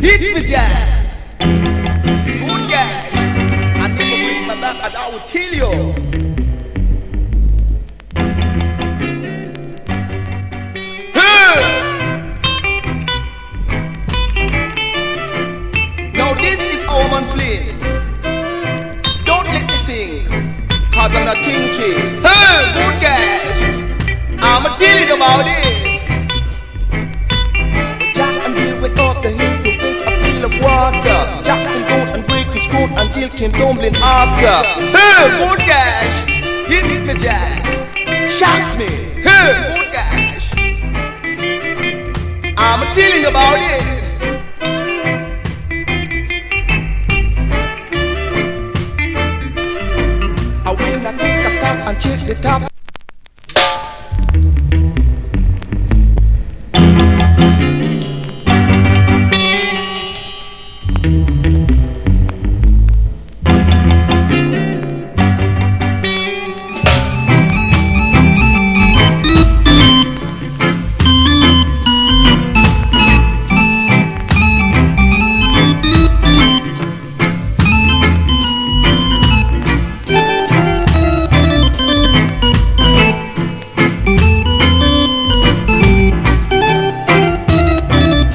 Hit me, Jack. Good guy. And if you bring my back, and I will tell you. Now this is Oman Flynn. Don't let me sing, cause I'm not kinky. Hey, good guys, I'ma tell you about it. Jack and Jill went up the hill to fetch a pail of water. Jack fell down and break his foot and Jill came tumbling after. Hey, good guys, hit me, Jack. Shock me. Hey, good guys, I'ma tell you about it. When I take a stop and check the top